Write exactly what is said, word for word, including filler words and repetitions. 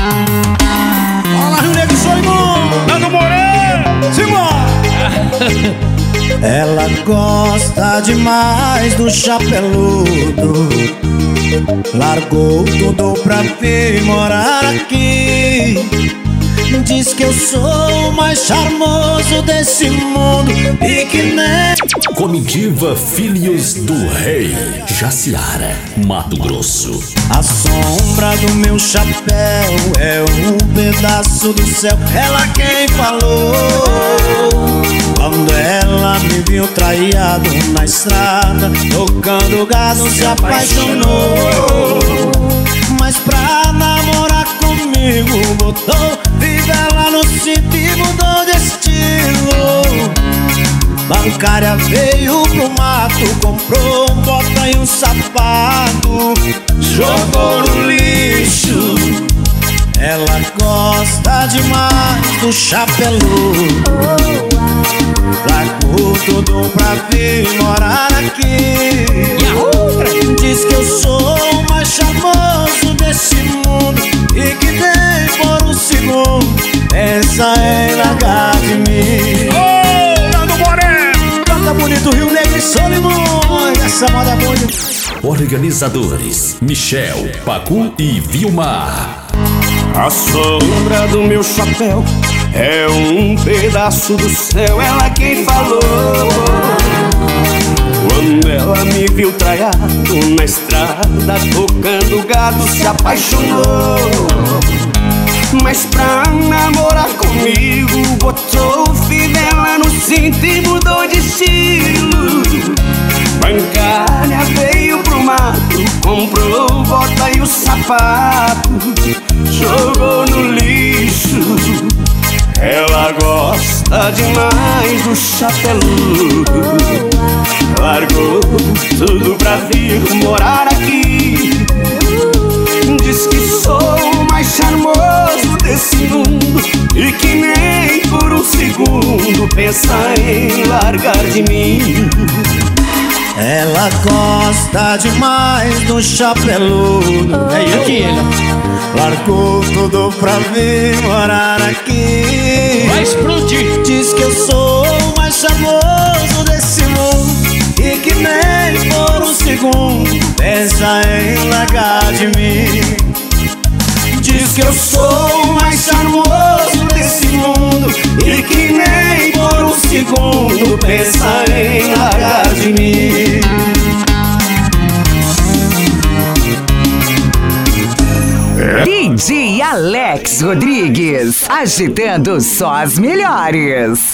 Fala, Rio Negro, Solimão, Nando Moreno, simbora! Ela gosta demais do chapeludo, largou tudo pra vir morar aqui. Diz que eu sou o mais charmoso desse mundo e que nem... Comitiva Filhos do Rei, Jaciara, Mato Grosso. A sombra do meu chapéu é um pedaço do céu. Ela quem falou. Quando ela me viu traído na estrada, tocando gado, se apaixonou. Mas pra namorar comigo botou fivela no cinto e mudou de estilo. Bancária veio pro mato, comprou um bota e um sapato, jogou no lixo. Ela gosta demais do chapeludo, largou tudo pra vir morar aqui. Diz que eu sou o mais charmoso desse mundo e que nem por um segundo pensa em largar de mim. ô, Nando Moreno. Canta bonito, Rio Negro e Solimões, essa moda é boa demais. Organizadores Michel, Pacu e Vilmar. A sombra do meu chapéu é um pedaço do céu. Ela quem falou. Quando ela me viu traiado na estrada, tocando gado, se apaixonou. Mas pra namorar comigo botou fivela no cinto e mudou de estilo. Bancária veio pro mato, comprou bota e o sapato, jogou no lixo. Ela gosta demais do chapeludo, largou tudo pra vir morar aqui. Diz que sou o mais charmoso desse mundo e que nem por um segundo pensa em largar de mim. Ela gosta demais do chapeludo, é eu que ele largou tudo pra vir morar aqui. Vai explodir. Diz que eu sou o mais charmoso desse mundo e que nem por um segundo pensa em largar de mim. Diz que eu sou o mais charmoso desse mundo e que nem por um segundo pensa em largar de mim. D J Alex Rodrigues, agitando só as melhores.